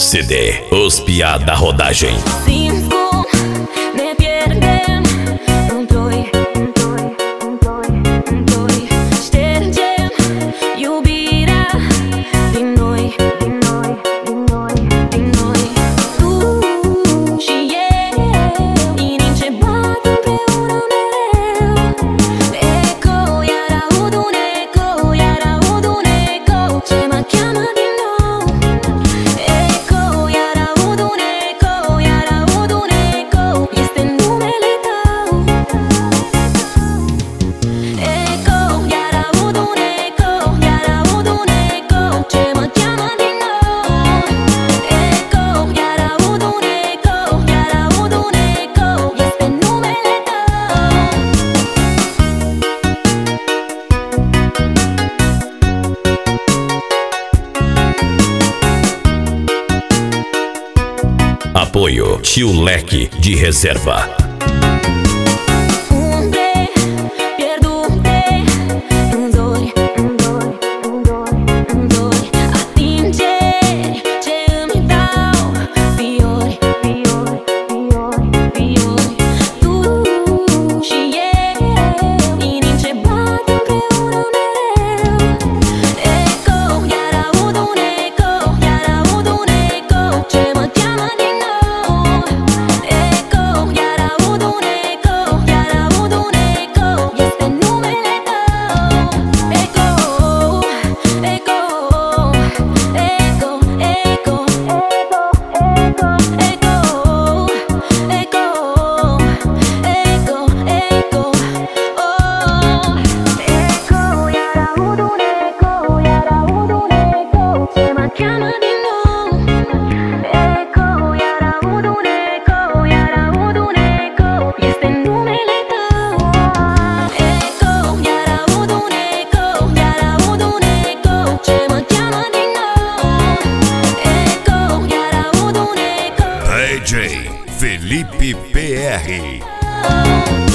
CD Os Piá da Rodagem. Simți cum ne pierdem în ploi, ștergem iubirea din noi. Tu și eu, inimi ce bat împreună mereu. Eco, iar aud un eco, iar aud un eco ce mă cheamă din nou. Eco, iar aud un eco, iar aud un eco, este numele tău. Eco, iar aud un eco, iar aud un eco ce mă cheamă din nou. Eco, iar aud un eco, iar aud un eco, este numele tău. Apoio Tio Leque de Reserva. Umbre pierdute în zori, atingeri ce îmi dau fiori. Tu și eu, inimi ce bat împreună mereu. Eco, iar aud un eco, iar aud un eco ce mă cheamă din nou. Eco, iar aud un eco, iar aud un eco, este numele tău. Eco, eco, eco, eco, eco, oh. Eco, iar aud un eco, iar aud un eco ce mă cheamă din nou. Eco, iar aud un eco, iar aud un eco, este numele tău. Eco, iar aud un eco, iar aud un eco ce mă cheamă din nou. Eco, iar aud un eco. DJ Felipe PR.